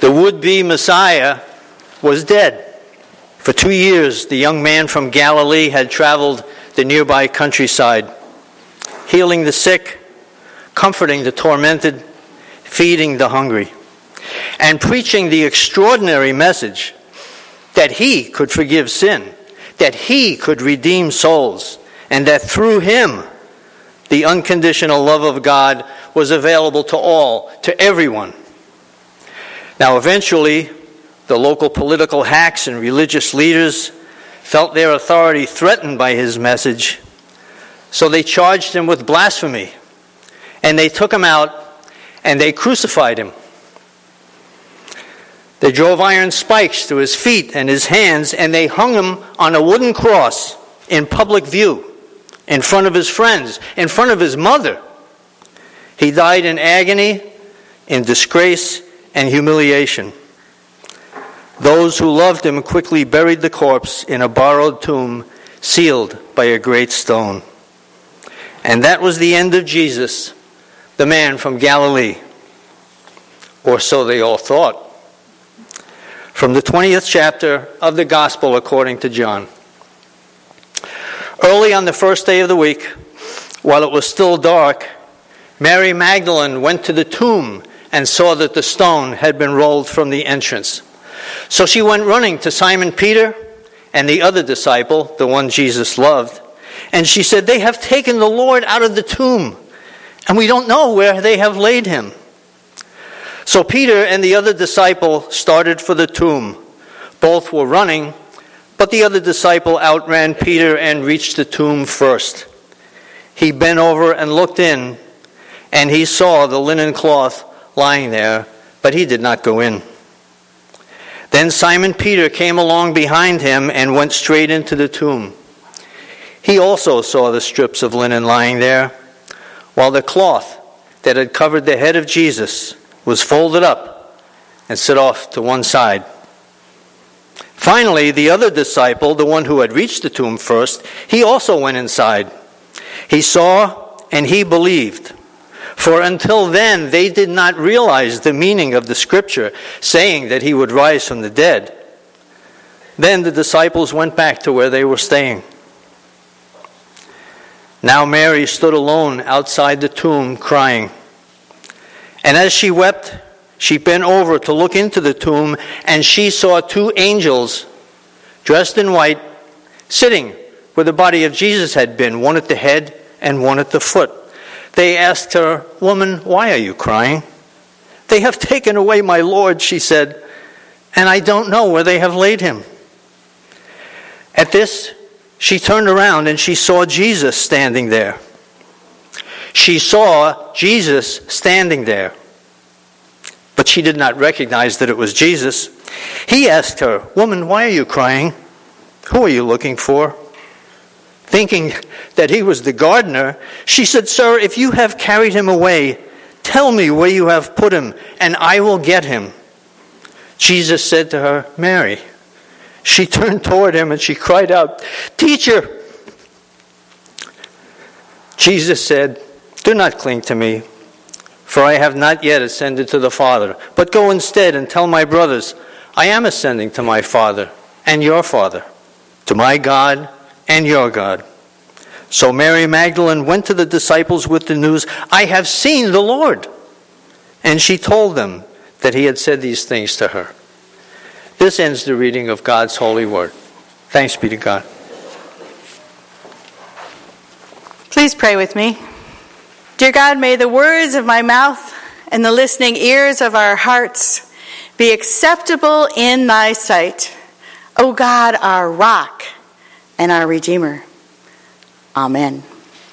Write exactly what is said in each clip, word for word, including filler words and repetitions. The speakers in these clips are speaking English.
The would-be Messiah was dead. For two years, the young man from Galilee had traveled the nearby countryside, healing the sick, comforting the tormented, feeding the hungry, and preaching the extraordinary message that he could forgive sin, that he could redeem souls, and that through him, the unconditional love of God was available to all, to everyone. Now, eventually, the local political hacks and religious leaders felt their authority threatened by his message, so they charged him with blasphemy, and they took him out and they crucified him. They drove iron spikes through his feet and his hands, and they hung him on a wooden cross in public view, in front of his friends, in front of his mother. He died in agony, in disgrace, and humiliation. Those who loved him quickly buried the corpse in a borrowed tomb sealed by a great stone. And that was the end of Jesus, the man from Galilee. Or so they all thought. From the twentieth chapter of the Gospel according to John. Early on the first day of the week, while it was still dark, Mary Magdalene went to the tomb and saw that the stone had been rolled from the entrance. So she went running to Simon Peter and the other disciple, the one Jesus loved, and she said, "They have taken the Lord out of the tomb, and we don't know where they have laid him." So Peter and the other disciple started for the tomb. Both were running, but the other disciple outran Peter and reached the tomb first. He bent over and looked in, and he saw the linen cloth lying there, but he did not go in. Then Simon Peter came along behind him and went straight into the tomb. He also saw the strips of linen lying there, while the cloth that had covered the head of Jesus was folded up and set off to one side. Finally, the other disciple, the one who had reached the tomb first, he also went inside. He saw and he believed. For until then, they did not realize the meaning of the scripture saying that he would rise from the dead. Then the disciples went back to where they were staying. Now Mary stood alone outside the tomb crying. And as she wept, she bent over to look into the tomb, and she saw two angels dressed in white sitting where the body of Jesus had been, one at the head and one at the foot. They asked her, "Woman, why are you crying?" "They have taken away my Lord," she said, "and I don't know where they have laid him." At this, she turned around and she saw Jesus standing there. She saw Jesus standing there, but she did not recognize that it was Jesus. He asked her, "Woman, why are you crying? Who are you looking for?" Thinking that he was the gardener, she said, "Sir, if you have carried him away, tell me where you have put him, and I will get him." Jesus said to her, "Mary." She turned toward him and she cried out, "Teacher!" Jesus said, "Do not cling to me, for I have not yet ascended to the Father. But go instead and tell my brothers, I am ascending to my Father and your Father, to my God and your God." So Mary Magdalene went to the disciples with the news, "I have seen the Lord." And she told them that he had said these things to her. This ends the reading of God's holy word. Thanks be to God. Please pray with me. Dear God, may the words of my mouth and the listening ears of our hearts be acceptable in thy sight, O God, our rock and our Redeemer. Amen.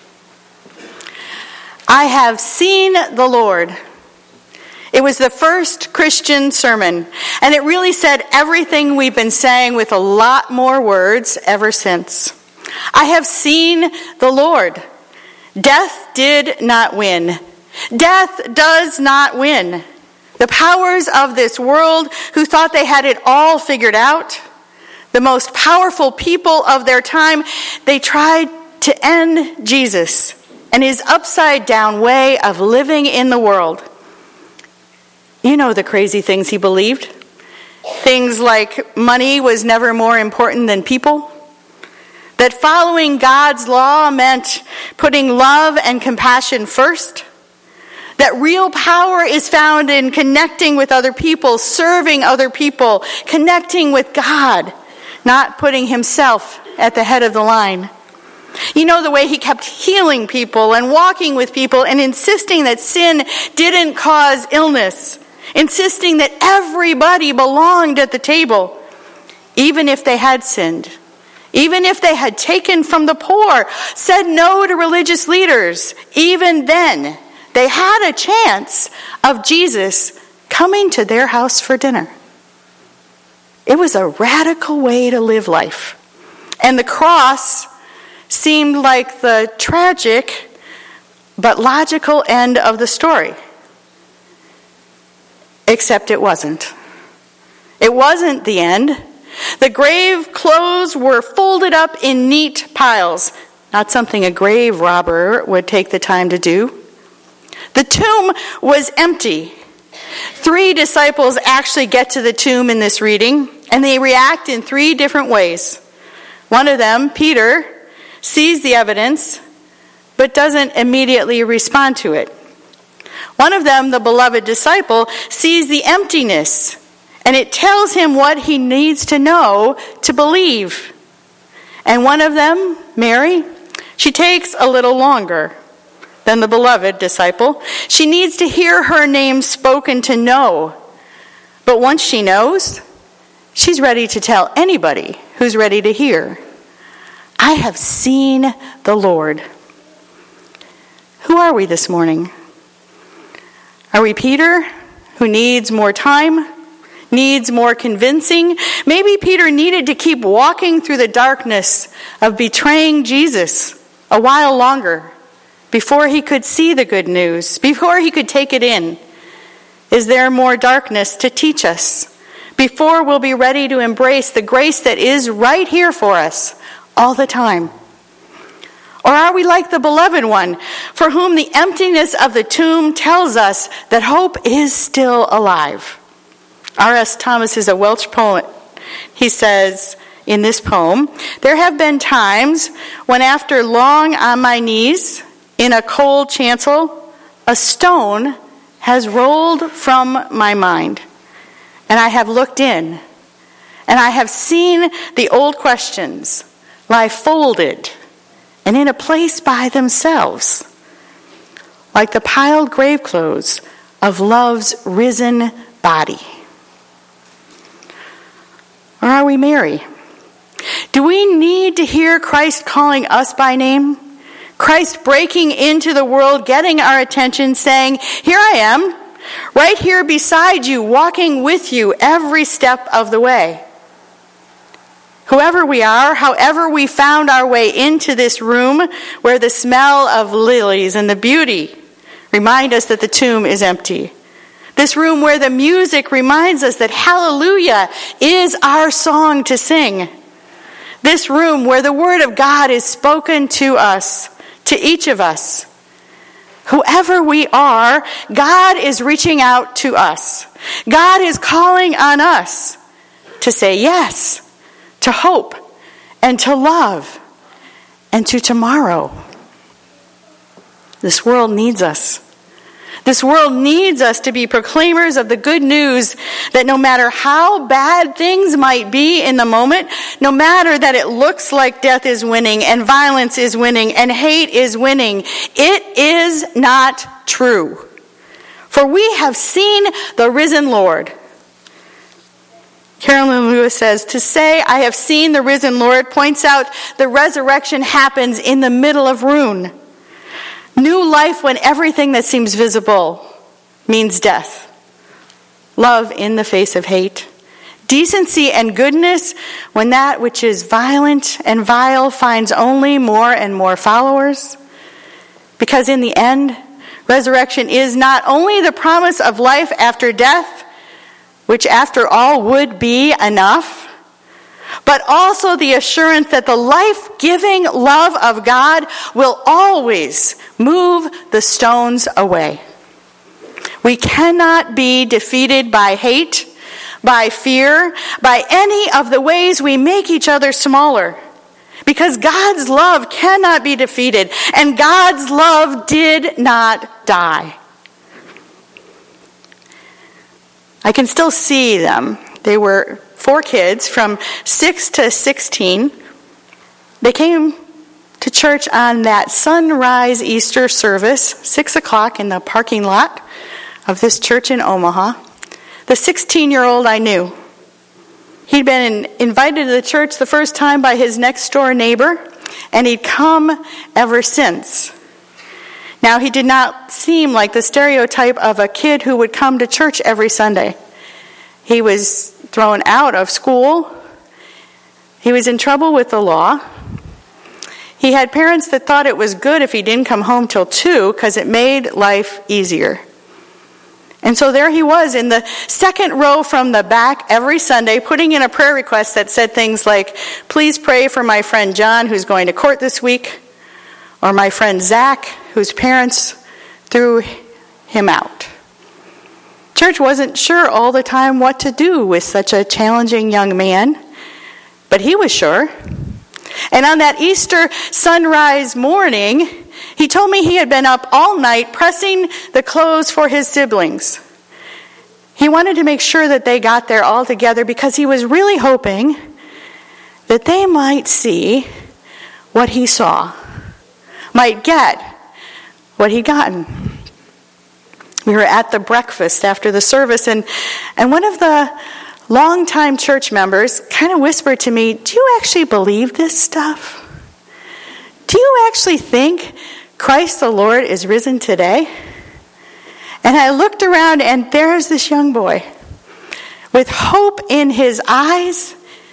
I have seen the Lord. It was the first Christian sermon, and it really said everything we've been saying with a lot more words ever since. I have seen the Lord. Death did not win. Death does not win. The powers of this world who thought they had it all figured out, the most powerful people of their time, they tried to end Jesus and his upside down way of living in the world. You know the crazy things he believed. Things like money was never more important than people. That following God's law meant putting love and compassion first. That real power is found in connecting with other people, serving other people, connecting with God, not putting himself at the head of the line. You know the way he kept healing people and walking with people and insisting that sin didn't cause illness, insisting that everybody belonged at the table, even if they had sinned, even if they had taken from the poor, said no to religious leaders. Even then, they had a chance of Jesus coming to their house for dinner. It was a radical way to live life. And the cross seemed like the tragic but logical end of the story. Except it wasn't. It wasn't the end. The grave clothes were folded up in neat piles. Not something a grave robber would take the time to do. The tomb was empty. Three disciples actually get to the tomb in this reading, and they react in three different ways. One of them, Peter, sees the evidence, but doesn't immediately respond to it. One of them, the beloved disciple, sees the emptiness, and it tells him what he needs to know to believe. And one of them, Mary, she takes a little longer than the beloved disciple. She needs to hear her name spoken to know. But once she knows, she's ready to tell anybody who's ready to hear. I have seen the Lord. Who are we this morning? Are we Peter, who needs more time, needs more convincing? Maybe Peter needed to keep walking through the darkness of betraying Jesus a while longer before he could see the good news, before he could take it in. Is there more darkness to teach us before we'll be ready to embrace the grace that is right here for us all the time? Or are we like the beloved one, for whom the emptiness of the tomb tells us that hope is still alive? R S Thomas is a Welsh poet. He says in this poem, "There have been times when after long on my knees in a cold chancel, a stone has rolled from my mind, and I have looked in, and I have seen the old questions lie folded and in a place by themselves, like the piled grave clothes of love's risen body." Or are we Mary? Do we need to hear Christ calling us by name? Christ breaking into the world, getting our attention, saying, "Here I am, right here beside you, walking with you every step of the way." Whoever we are, however we found our way into this room where the smell of lilies and the beauty remind us that the tomb is empty. This room where the music reminds us that hallelujah is our song to sing. This room where the word of God is spoken to us, to each of us. Whoever we are, God is reaching out to us. God is calling on us to say yes, to hope, and to love, and to tomorrow. This world needs us. This world needs us to be proclaimers of the good news that no matter how bad things might be in the moment, no matter that it looks like death is winning and violence is winning and hate is winning, it is not true. For we have seen the risen Lord. Carolyn Lewis says, to say, "I have seen the risen Lord," points out the resurrection happens in the middle of ruin. New life when everything that seems visible means death. Love in the face of hate. Decency and goodness when that which is violent and vile finds only more and more followers. Because in the end, resurrection is not only the promise of life after death, which after all would be enough, but also the assurance that the life-giving love of God will always move the stones away. We cannot be defeated by hate, by fear, by any of the ways we make each other smaller. Because God's love cannot be defeated, and God's love did not die. I can still see them. They were four kids from six to sixteen. They came to church on that sunrise Easter service, six o'clock in the parking lot of this church in Omaha. The sixteen-year-old I knew. He'd been invited to the church the first time by his next-door neighbor, and he'd come ever since. Now, he did not seem like the stereotype of a kid who would come to church every Sunday. He was thrown out of school. He was in trouble with the law. He had parents that thought it was good if he didn't come home till two because it made life easier. And so there he was in the second row from the back every Sunday, putting in a prayer request that said things like, please pray for my friend John who's going to court this week, or my friend Zach whose parents threw him out. Church wasn't sure all the time what to do with such a challenging young man, but he was sure. And on that Easter sunrise morning, he told me he had been up all night pressing the clothes for his siblings. He wanted to make sure that they got there all together because he was really hoping that they might see what he saw, might get what he'd gotten. We were at the breakfast after the service, and, and one of the longtime church members kind of whispered to me, do you actually believe this stuff? Do you actually think Christ the Lord is risen today? And I looked around, and there's this young boy with hope in his eyes.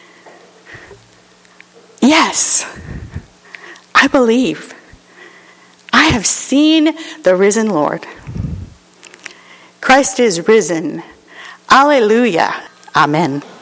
Yes, I believe. I have seen the risen Lord. Christ is risen. Alleluia. Amen.